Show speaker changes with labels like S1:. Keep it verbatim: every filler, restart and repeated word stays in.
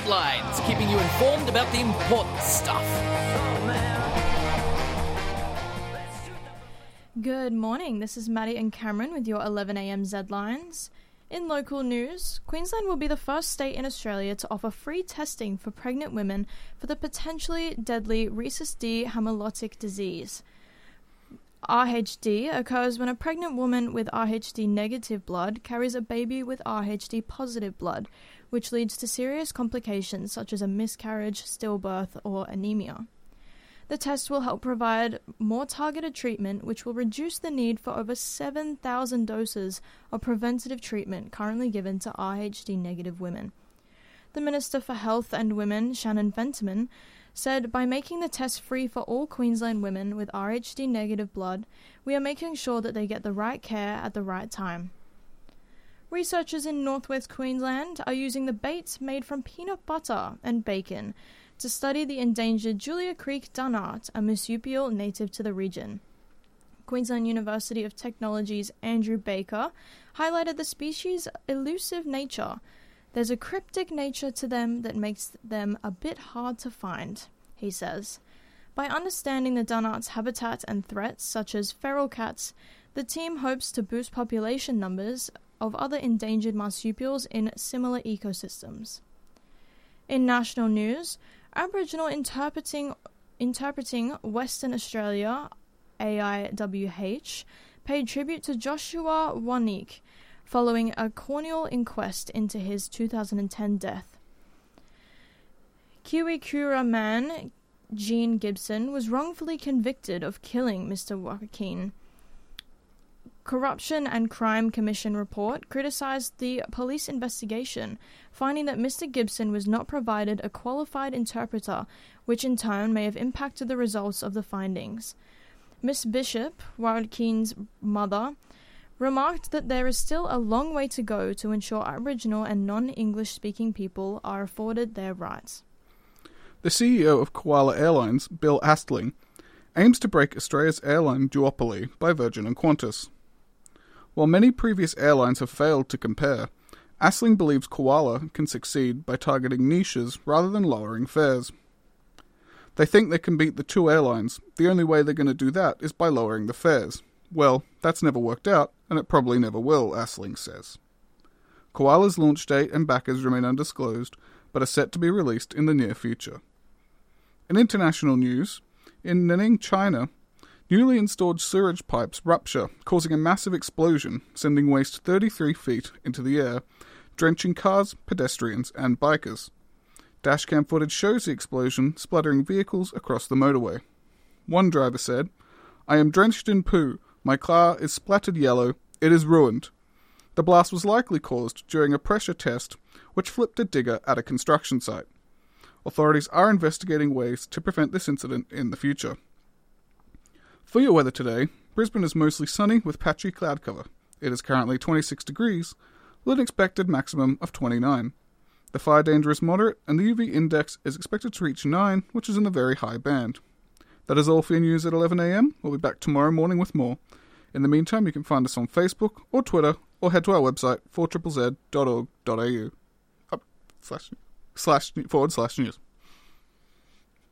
S1: Headlines, keeping you informed about the important stuff.
S2: Good morning, this is Maddie and Cameron with your eleven a m Zlines. In local news, Queensland will be the first state in Australia to offer free testing for pregnant women for the potentially deadly rhesus D hemolytic disease. R H D occurs when a pregnant woman with R H D negative blood carries a baby with R H D positive blood, which leads to serious complications such as a miscarriage, stillbirth, or anemia. The test will help provide more targeted treatment, which will reduce the need for over seven thousand doses of preventative treatment currently given to R H D negative women. The Minister for Health and Women, Shannon Fentiman, said, "By making the test free for all Queensland women with R H D negative blood, we are making sure that they get the right care at the right time." Researchers in northwest Queensland are using the bait made from peanut butter and bacon to study the endangered Julia Creek dunnart, a marsupial native to the region. Queensland University of Technology's Andrew Baker highlighted the species' elusive nature. There's a cryptic nature to them that makes them a bit hard to find, he says. By understanding the dunnart's habitat and threats, such as feral cats, the team hopes to boost population numbers of other endangered marsupials in similar ecosystems. In national news, Aboriginal Interpreting Interpreting Western Australia, A I W H, paid tribute to Joshua Wanik following a corneal inquest into his two thousand ten death. Kiwikura man Gene Gibson was wrongfully convicted of killing Mister Joaquin. Corruption and Crime Commission report criticised the police investigation, finding that Mister Gibson was not provided a qualified interpreter, which in turn may have impacted the results of the findings. Miss Bishop, Joaquin's mother, remarked that there is still a long way to go to ensure Aboriginal and non-English speaking people are afforded their rights.
S3: The C E O of Koala Airlines, Bill Astling, aims to break Australia's airline duopoly by Virgin and Qantas. While many previous airlines have failed to compare, Astling believes Koala can succeed by targeting niches rather than lowering fares. They think they can beat the two airlines. The only way they're going to do that is by lowering the fares. Well, that's never worked out, and it probably never will, Astling says. Koala's launch date and backers remain undisclosed, but are set to be released in the near future. In international news, in Nanning, China, newly installed sewage pipes rupture, causing a massive explosion, sending waste thirty-three feet into the air, drenching cars, pedestrians, and bikers. Dashcam footage shows the explosion splattering vehicles across the motorway. One driver said, "I am drenched in poo. My car is splattered yellow. It is ruined." The blast was likely caused during a pressure test, which flipped a digger at a construction site. Authorities are investigating ways to prevent this incident in the future. For your weather today, Brisbane is mostly sunny with patchy cloud cover. It is currently twenty-six degrees, with an expected maximum of twenty-nine. The fire danger is moderate, and the U V index is expected to reach nine, which is in the very high band. That is all for your news at eleven a m. We'll be back tomorrow morning with more. In the meantime, you can find us on Facebook or Twitter, or head to our website, four z z dot org dot a u. Up, slash, slash, forward slash news.